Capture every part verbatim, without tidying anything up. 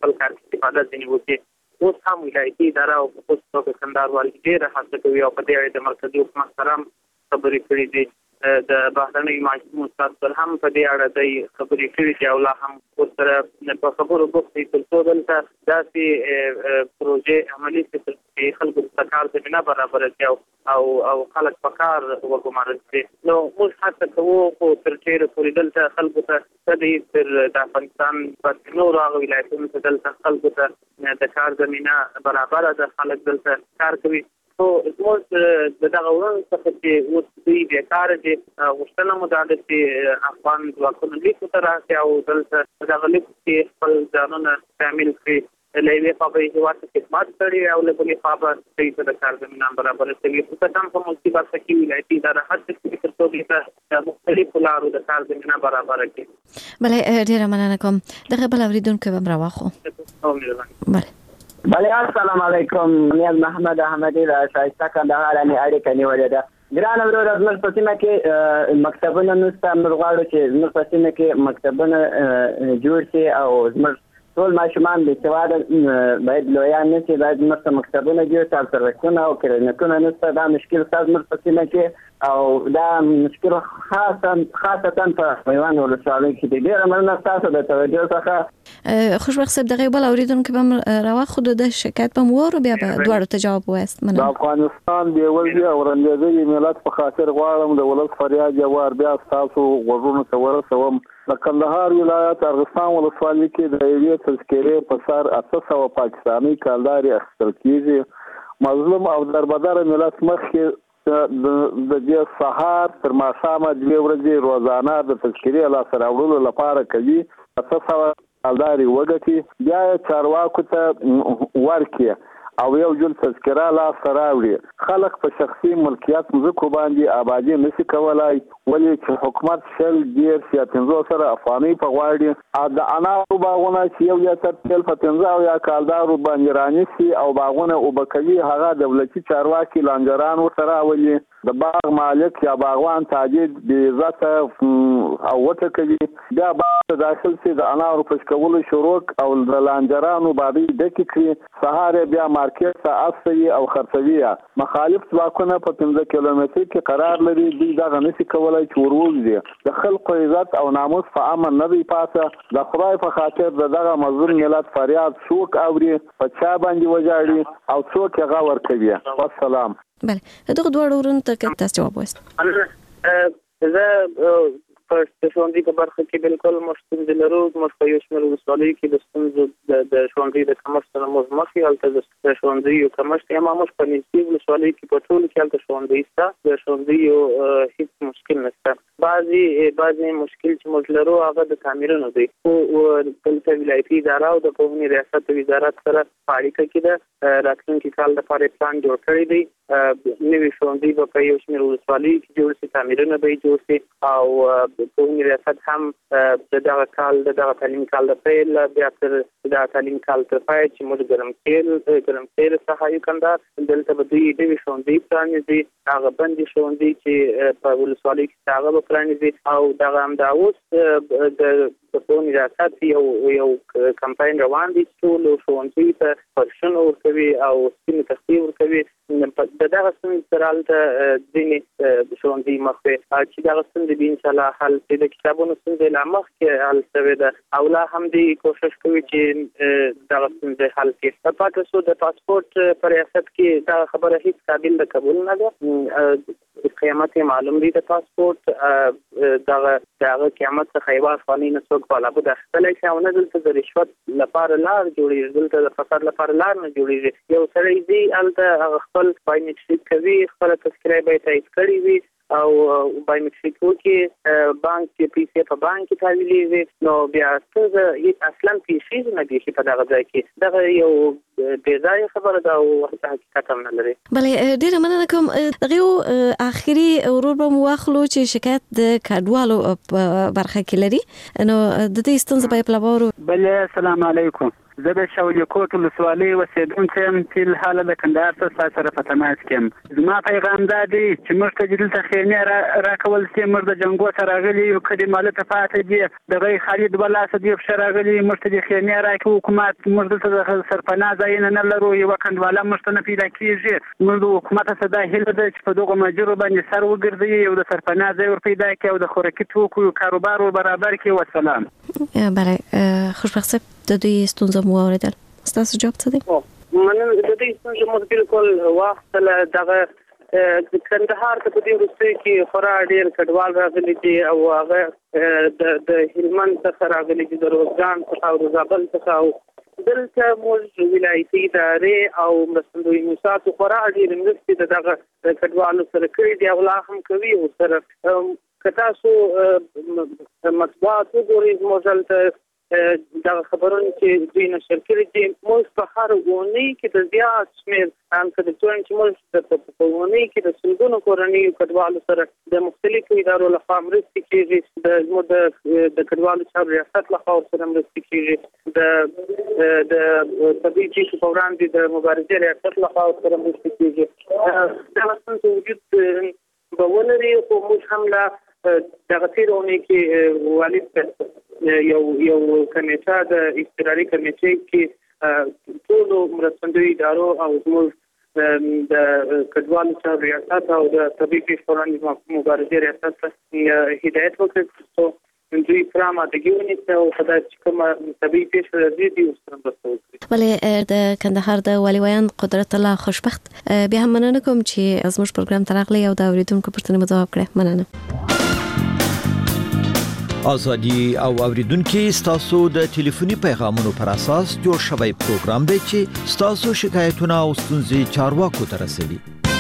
خپل کار کې استفاده ځینې وکړي. اوس هم ولایتي اداره او خصوص توګه کندهار والي ډېره هڅه کوي او په دې اړه د مرکزي حکومت سره هم خبرې کړې دي. د بهرنۍ ماجموعو استاد پر هم په دې اړه د خبرې کړې دي او لا هم ورسره په خبرو بوخت دي تر څو دلته داسې پروژې عملي کړي چې خلکو ته کار زمینه برابره کړي او او خلک په کار وګمارل شي. نو موږ هڅه کوو خو تر ډېره پورې دلته خلکو ته څه دي تر د افغانستان په نورو هغه ولایتونو کې دلته خلکو ته د کار زمینه برابره ده، خلک دلته کار کوي. خو زموږ د دغه ورځ څخه چې اوس دوی بیکاره دي غوښتنه مو دا ده چې افغان ځواکونه لیکو ته راشي او دلته دغه لیک کې خپل ځانونه شامل کړي. له یوې خوا به یې هېواد ته خدمت کړي او له بلې خوا به دوی ته د کار زمینه برابره کوي. خصوصا هم په ملکي برخه کې ولایتي اداره هڅه کوي تر څو دوی ته د مختلفو لارو د کار زمینه برابره کړي. بله ډېره مننه کوم. دغه بل اورېدونکی به هم راواخلو. بله بله السلام علیکم. نیاز محمد احمدی له ښایسته کندهار نه اړیکه نیولې ده. ګرانه وروره زموږ په سیمه کې مکتبونه نشته. موږ غواړو چې زموږ په سیمه کې مکتبونه جوړ شي او زموږ ټول ماشومان بېسواده باید لویان نه شي، باید زموږ ته مکتبونه جوړ شي او سړکونه او کلینیکونه نشته. دا مشکل ستا زموږ په سیمه کې او دا مشکل خاصتا په میوند ولسوالۍ کې دی. ډېره مننه ستاسو د توجه څخه. خوشبخت صاحب دغه بل اورېدونکی به هم راواخلو، د شکایت به مو واورو بیا به دواړو ته جواب ووایاست. د افغانستان بېوزلي او رنځېدلي ملت په خاطر غواړم د ولس فریاد یو وار بیا ستاسو غوږونو ته ورسوم. د کندهار ولایت ارغستان ولسوالۍ کې د یوې تذکرې په سر اته سوه پاکستاني کالدارې اخیستل کېږي. مظلوم او دربدره ملت مخکې د دې سهار تر ماښامه دوې ورځې روزانه د تذکرې لاسته راوړلو لپاره کوي. اته سوه کالدارې وګټي بیا یې چارواکو ته ورکړي او یو جل تذکره لاسته راوړي. خلک په شخصي ملکیت مځکو باندې آبادي نشي کولای، ولې چې حکومت شل دېرش یا پنځوس سره افغانۍ په غواړي. د انارو باغونه چې یو یا تر تل په پنځه او یا کالدارو باندې رانیسي او باغونه اوبه کوي، هغه دولتي چارواکي لانجران ورته راولي. د باغ مالک یا باغوان تاجر بې عزته او وټکوي. بیا باغ ته داخل شي، د انارو پشکولو شروع او د لانجرانو بادۍ ډکې کړي. سهار بیا مارکیټ ته استوي او خرڅوي. مخالف ځواکونه په پنځه کیلومتر کې قرار لري. دوی دغه نشي کولی چې وروځي. د خلکو عزت او ناموس په امن نه دی پاته. د خدای په خاطر د دغه مظلوم ملت فریاد څوک اوري، په چا باندې وژاړي او څوک یې غور کوي. والسلام. بله دغه دواړو ورونو ته تاسو جواب وایست. زه په ښوونځي په برخه کې بالکل موږ ستونزې لرو. موږ په یو شمېر ولسوالیو کې د ستونزو د ښوونځي د کمښت سره موږ مخ یو، هلته د ښوونځیو کمښت یم. موږ په نږدې ولسوالیو کې په ټولو کې هلته ښوونځي شته، د ښوونځیو هېڅ مشکل نشته. بعضې بعضې مشکل چې موږ لرو هغه د تعمیرونو دی. خو دلته ولایتي اداره او د پوهنې ریاست وزارت سره په اړیکه کې ده. راتلونکي کال دپاره پلان جوړ کړی دی. نوي ښوونځي به په یو شمېر ولسوالیو کې جوړ شي، تعمیرونه به یې جوړ شي او د پوهنې ریاست هم د دغه کال د دغه تعلیمي کال د پیل بیا تر دغه تعلیمي کال تر پای چې موږ ګرمسیر ګرمسیر څخه یو کندهار دلته به دوی نوي ښوونځي پرانیزي. هغه بندي ښوونځي چې په ولسوالۍ کې هغه به پرانیزي او دغه همدا اوس د پوهنې ریاست یو یو کمپاین روان دی چې ټولو ښوونځیو ته فرشونه ورکوي او سپینې تختې ورکوي. د دغه ستونزې سره هلته ځینې ښوونځي مخ وي چې دغه ستونزې به انشاءالله حل شي. د کتابونو ستونزې لا مخکې حل شوې ده او لا هم دوی کوشش کوي چې دغه ستونزې حل کړي. پاتې شو د پاسپورټ په ریاست کې دغه خبره هېڅ قابل د قبول نه ده. قیامت یې معلوم دی. د پاسپورټ دغه د هغه قیامت څخه یوه افغانۍ نه څوک په لابد اخیستلی شي او نه دلته د رشوت لپاره لار جوړېږي، دلته د فساد لپاره لار نه جوړېږي. یو سړی ځي هلته هغه خپل بایومیټریک کوي، خپله تذکره به یې تایید کړې وي او بایومیټریک وکړي، بانک کې پیسې په بانک کې تحویلېږي. نو بیا ستونزه اصلا پیښیږي نه بیخي په دغه ځای کې. دغه یو بې ځایه خبره ده او هیڅ حقیقت هم نه لري. بلې ډېره مننه کوم. دغه آخري ورور به مو واخلو چې شکایت د کډوالو په برخه کې لري، نو د دې ستونزې به یې په لابورو. بلې السلام علیکم، زه د شولي کوټ ولسوالۍ اوسېدونکی یم چې الحاله د کندهار څخه ستاسو سره په تماس کې یم. زما پیغام دا دی چې موږ ته دلته خیمې راکول شي، موږ د جنګو څخه راغلي یو، کلي مالته پاتې دي، دغه خالي دوه لاسه دي پښه راغلي، موږ ته د خیمې راکوي حکومت، موږ دلته د سرپناه ځایونه نه لرو، یوه کنډواله موږ ته نه پیدا کېږي. موږ د حکومت څخه دا هیله ده چې په دغو مجرو باندې سر وګرځوي، یو د سرپناه ځای ور پیدا کړي او د خوراکي توکو کاروبار ور برابر کړي. والسلام. بله خوشبخت صاحب، د دوی ستونزه مو واورېدل، ستاسو جواب څه دی؟ مننه. د دې ستونزې مو بالکل واخیستله. دغه کندهار ته په دې وروستیو کې خورا ډېر کډوال راغلي دي او هغه د هلمند څخه راغلي دي، د روزګان څخه او د زابل څخه، او دلته موږ ولایتي ادارې او مرستندوی موسسات خورا ډېرې مرستې د دغه کډوالو سره کړي دي او لا هم کوي ورسره. که تاسو مطبوعات وګورئ، زموږ هلته دغه خبرونه چې دوی نشر کړي دي، موږ په هر اونۍ کې د زیات شمېر انکریپټون چې موږ په اونۍ کې د سلګونو کورنیو کډوالو سره د مختلفو ادارو لخوا مرستې کېږي، د زموږ د کډوالو چارو ریاست لخوا ورسره مرستې کېږي، د د طبیعي پیښو په وړاندې د مبارزې ریاست لخوا ورسره مرستې کېږي. دغه ستونزې وجود به ولري، خو موږ هم لا دغه تېره اونۍ کې والد یو یو کمیټه د اضطراري کمیټې کې ټولو مرستندویو ادارو او زموږ د کډوالو چارو ریاست او د طبیعي پیښو په وړاندې مبارزې ریاست ته هدایت وکړي ترڅو دوی پوره آمادګي ونیسي او په داسې چې کومه طبیعي پیښه راځي دوی ورسره مرسته وکړي. بلې د کندهار د والي ویان قدرت الله خوشبخت، بیا هم مننه کوم چې زموږ پروګرام ته راغلی او د اورېدونکو پوښتنې مو ځواب کړې. مننه. ازادي او اوریدونکو ستاسو د ټلیفوني پیغامونو پر اساس جوړ شوی پروګرام دی چې ستاسو شکایتونه او ستونزې چارواکو ته رسوي.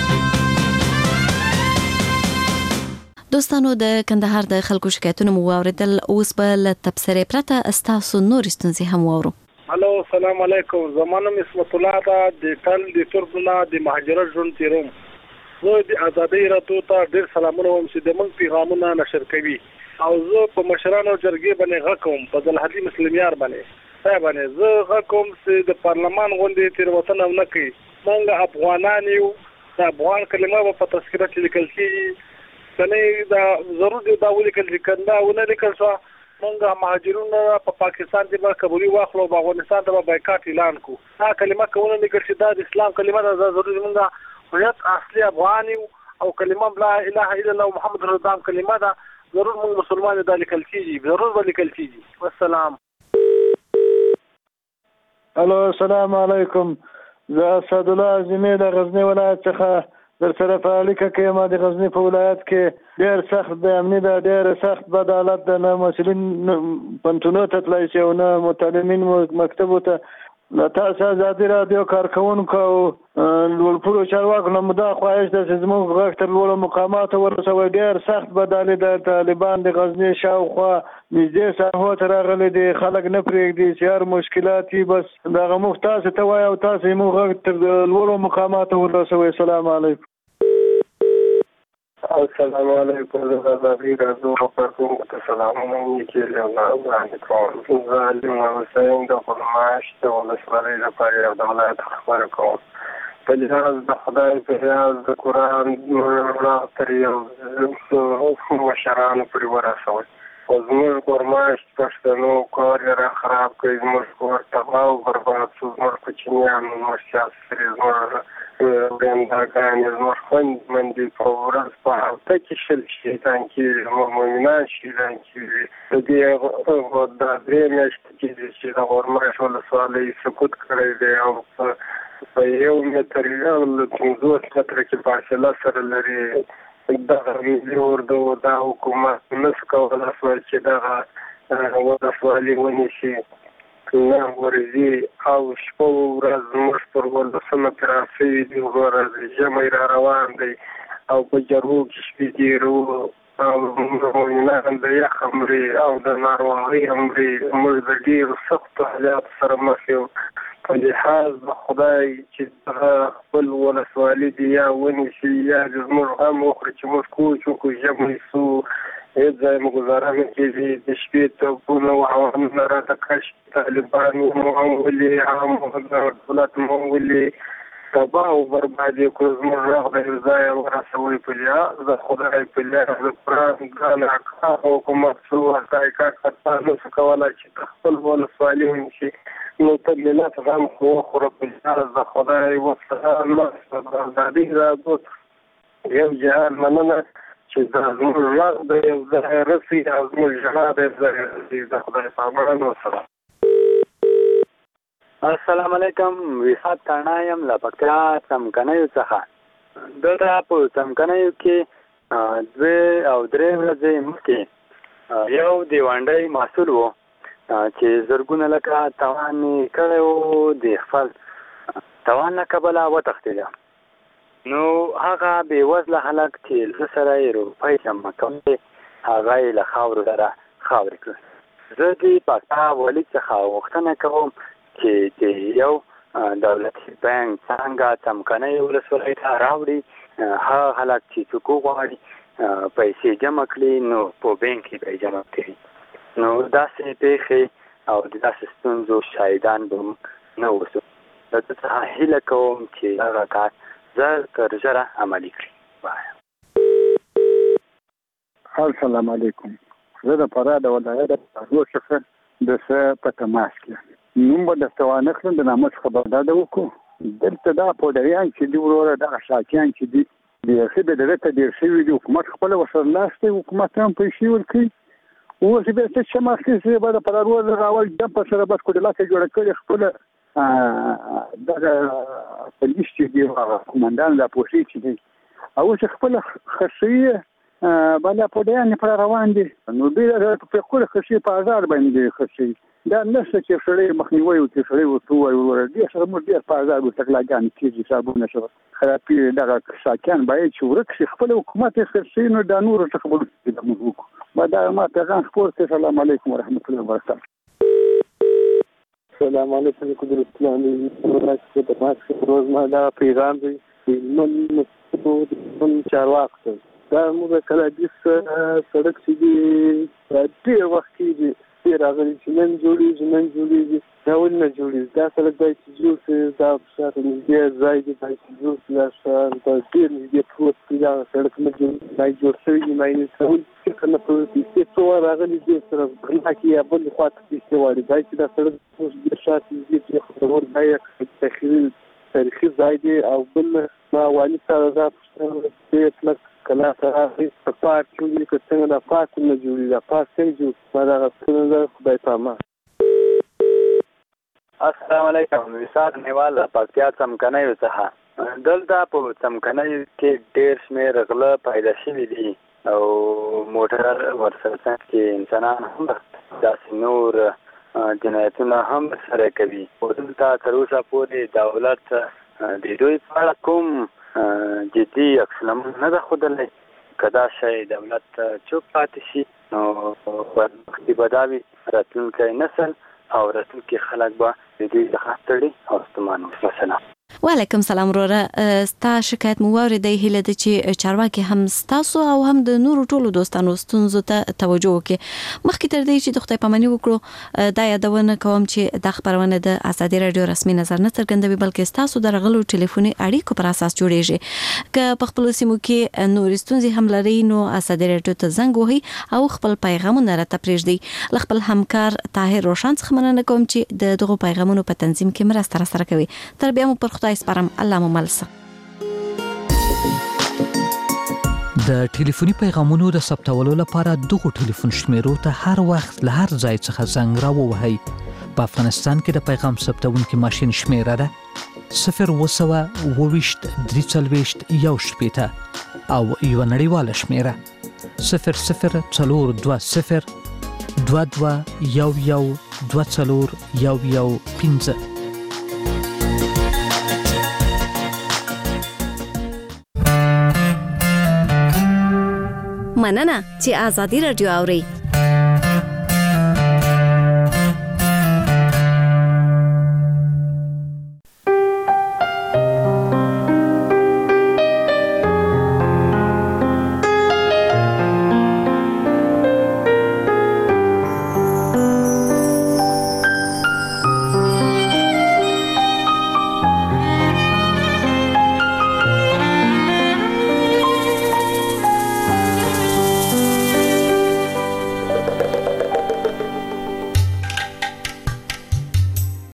دوستانو، د کندهار د خلکو شکایتونه مو واوریدل، اوس به له تبصرې پرته ستاسو نور ستونزې هم واورو. الو السلام علیکم، زمانه اسمت الله دا د ټل د تربنا د مهاجرت ژوند تیروم. زه د ازادي راتو ته ډیر سلامونه وایم چې د موږ پیغامونه نشر کوي او زه په مشرانو جرګې باندې غږ کوم، په ځلحدي مسلمیار باندې صاحب باندې زه غږ کوم چې د پارلمان غونډې تیروتنه نه کوي. موږ افغانان یو، د افغان کلمه په تذکره کې لیکل کېږي، کنه دا ضرور دی دا ولیکل چې کنده ونه لیکل شو موږ مهاجرون په پاکستان کې به قبولي واخلو، په افغانستان ته به بایکاټ اعلان کو. دا کلمه کوونه لیکل چې دا د اسلام کلمه ده، ضروري موږ هویت اصلي افغان یو او کلمه لا اله الا الله محمد رسول الله کلمه ده، ضرور موږ مسلمان د لیکل کیږي، ضرور به لیکل کیږي. والسلام. الو السلام علیکم، زه اسد الله اعظمي د غزنی ولایت څخه در سره په اړیکه کې ما د غزنی په ولایت کې ډېر سخت د امني د ډېر سخت بد حالت د نه مسلین پنټونو ته تلای شي او نه متعلمین مکتب ته له تاسو ازادي رادیو کارکونکو او لوړپوړو چارواکو له مدا خواهش ده چې زموږ غږ تر لوړو مقاماتو ورسوي. ډېر سخت بدالي د طالبان د غزنی شاوخوا نږدې ساحو ته راغلي دي، خلک نه پرېږدي چې هر مشکلات یې بس دغه موږ تاسو ته وایو او تاسو یې موږ غږ تر لوړو مقاماتو ورسوي. السلام علیکم. السلام علیکم، زه د ازادي رادیو کارکونکو ته سلامونه لیکل او وړاندې کوم. زه علي حسین د خرماش د ولسوالۍ لپاره یو د ولایت خبره کوم. په لحاظ د خدای په لحاظ د قرآن رڼا تر یو مشرانو پورې ورسوئ. خو زموږ خرماش پښتنو کار یې را خراب کړی، زموږ کور تباه او برباد شو، زموږ کوچنیان زموږ سیاسري زموږ ورنداګانې زموږ خویندمندې په ورځ په هفته کې شل شهیدان کېږي، زموږ مؤمنان شهیدان کېږي. د دې دا درې میاشتې کېږي چې د غورماش ولسوالۍ سقوط کړی دی او په یو متر یا پنځوس متره کې فاصله سره لري. دغه ملي اردو دا حکومت نشي کولی چې دغه ولسوالۍ ونیسي. نه ورځي او شپه ورځ زموږ پر ولسمه کې راسوي دي، ورځ ژمی را روان دی او په جرګو کې شپې تېروو او مؤمنان د یخ مري او د ناروغۍ مري. موږ د ډېرو سختو حالاتو سره مخ یو. په لحاظ د خدای چې هغه خپل ولسوالي دي یا ونیسي یا زموږ هم وکړي چې موږ کوچ وکړو ژمی سو هېڅ ځای مو ګزاره نه کېږي د شپې توپونه او عوامونه راته کش طالبان مو هم ولي عام دولت مو ولي تباه او برباد یې کړو زموږ غږ د یو ځایه ورسوئ په لحاظ د خدای په لحاظ د قرآن ګران اکثر حکومت څو حقایقه کتا نشو کولی چې د خپل ولسوالي ونیسي نو ته ملت غم وخوره په لحاظ د خدای وسلام د ازادۍ رادو یو جهان مننه چې دا زموږ غږ د یو ځای رسي او زموږ ژړا د یو ځای رسي د خدای په امان وسلام. السلام علیکم. ویسات تانا یم له پکتیا څمکنیو څخه. دلته په څمکنیو کې دوه او درې ورځې مخکې یو دیوانډی محصول و چې زرګونه لکه توان یې کړی و د خپل توان له کبله وتښتېده. نو هغه بېوزله هلک چې زه سره یې روپۍ جمع کولی هغه یې له خاورو سره خاورې کړل. زه د پکتیا والي څخه غوښتنه کوم چې د یو دولتي بانک څنګه څمکنیو ولسوالۍ ته راوړي هغه هلک چې څوک وغواړي پیسې جمع کړي نو په بانک کې به یې جمع کړي. نو داسې پیښې او د داسې ستونزو شاهدان به نه اوسو. زه څخه هیله کوم چې هغه کار زر تر ژره عملي کړي. السلام علیکم. زه د فراه د ولایت د څخه د څه په تماس کې نوم به درته وانخلم د نامه څخه به ډاډه وکړو. دلته دا پوډریان چې دي وروره دغه شاکیان چې دي بیخي به دغه ته ډېر شوي دي. حکومت خپله ورسره لاس دی، حکومت هم پیسې ورکوي. اوس بیا څه چې مخکې به د فرار راول جمپ سره بس کوډلاکه جوړه کړې خپله دغه پولیس چې دي قومندان لا پوسې چې دي او اوس خپله خرڅوي بالا پوډریان یې پر روان دي. نو دوی په خپله خرڅوي په ازار باندې خرڅوي. دا نشته چې سړی مخنیوی وکړي، سړی ورته ووایي وروره دې سره موږ ډېر په ازار ورته غلاګانې کېږي حسابونه سره خرابي دغه ساکیان باید چې ورک شي. خپله حکومت یې خرڅوي نو دا نورو څخه به وروسته موږ وکړو. ما دا ما پیغام خپور کړی. السلام علیکم ورحمت الله وبرکاته. السلام علیکم قدرت الله د روز ما دا پیغام دی من چارواکو دا موږ کله د سړک چې دی ډېر وخت کېږي ډېر راغلي چې نن جوړېږي نن جوړېږي دا ولې نه جوړېږي. دا سړک باید چې جوړ شي، دا شاته نږدې ځای دی باید چې جوړ شي. دا ښار ډېر نږدې پروت دی، دا سړک نه جوړ باید جوړ شوی وي. ماینې سوال فکر نه کوي پیسې څو راغلي دي سره غلا کې یا بلې خوا ته پیسې غواړي. باید چې دا سړک اوس ډېر شاته نږدې پرېښودل دا یې تخیل تاریخي ځای دی. او بل ما والي سره دا پوښتنه ډېر کلک کله سره په پارک کې که څنګه دا پارک نه جوړېږي، دا پارک څنګه جوړ ما دغه څنګه ده خدای په امان. السلام علیکم. ویسات نیوال پکتیا څمکنیو څخه. دلته په څمکنیو کې ډېر شمېر غله پیدا شوي دي او موټر ورسره څنګ کې انسانان هم داسې نور جنایتونه هم سره کوي. دلته تر اوسه پورې دولت د دوی په اړه کوم جدي عکس العمل نه ده ښودلی. که دا شی دولت چوپ پاتې شي نو بدبختي به دا وي راتلونکی نسل او راتلونکي خلک به د دوی څخه ستړي او ستومان وي. وسلام. وعلیکم سلام وروره. ستا شکایت مو واورېدی. هیله ده چې چارواکي هم ستاسو او هم د نورو ټولو دوستانو ستونزو ته توجه وکړي. مخکې تر دې چې د خدای پاماني وکړو دا یادونه کوم چې دا خپرونه د ازادي راډیو رسمي نظر نه څرګندوي بلکې ستاسو د راغلو ټلیفوني اړیکو پر اساس جوړیږي. که په خپلو سیمو کې نورې ستونزې هم لرئ نو ازادي راډیو ته زنګ وهئ او خپل پیغامونه راته پرېږدئ. له خپل همکار طاهر روشن څخه مننه کوم چې د دغو پیغامونو په تنظیم کې مرسته راسره کوي. تر بیا مو پر خدای سپارم. الله مو ملسه. د ټلیفوني پیغامونو د ثبتولو لپاره دغه ټلیفون شمیرو ته هر وخت له هر ځای څخه زنګ راووهئ. په افغانستان کې د پیغام ثبتونکي ماشین شمیره ده صفر اووه سوه اووه ویشت درې څلوېښت یو شپېته او یوه نړیواله شمیره صفر صفر څلور دوه صفر دوه دوه یو یو دوه څلور یو یو پنځه. مننه چې ازادي راډیو اورئ.